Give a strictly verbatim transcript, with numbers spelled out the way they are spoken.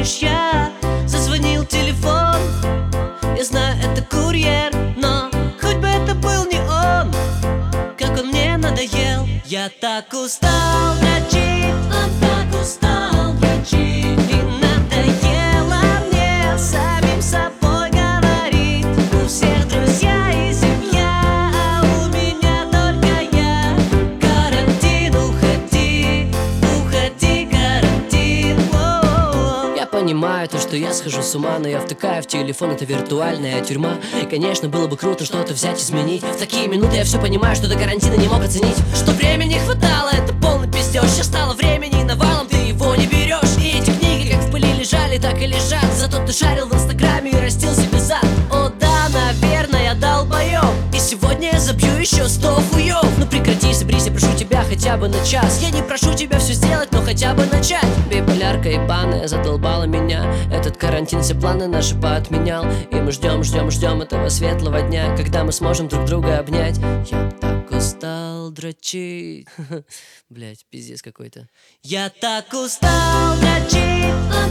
помнишь, я зазвонил телефон. Я знаю, это курьер, но хоть бы это был не он. Как он мне надоел. Я так устал дрочить, он так устал дрочить. И надоело мне самим собой говорить. У всех друзья и семья, а у меня только я. Карантин, уходи, уходи, карантин. Воу-воу-воу. Я понимаю то, что я схожу с ума, но я втыкаю в телефон, это виртуальная тюрьма. И, конечно, было бы круто что-то взять, изменить. В такие минуты я все понимаю, что до карантина не мог оценить. Что времени хватало, это полный пиздеж. Сейчас стало времени навалом, ты его не берешь. И эти книги как в пыли лежали, так и лежат. Зато ты шарил в инстаграме и растил себе зад. О да, наверное, я долбоёб. И сегодня я забью еще сто хуёв. Ну прекрати, соберись, я прошу тебя хотя бы на час. Я не прошу тебя все сделать, но хотя бы начать. Биполярка ебаная задолбала меня. Этот карантин все планы наши поотменял. И мы ждем, ждем, ждем этого светлого дня, когда мы сможем друг друга обнять. Я так устал дрочить. Блять, пиздец какой-то. Я так устал дрочить.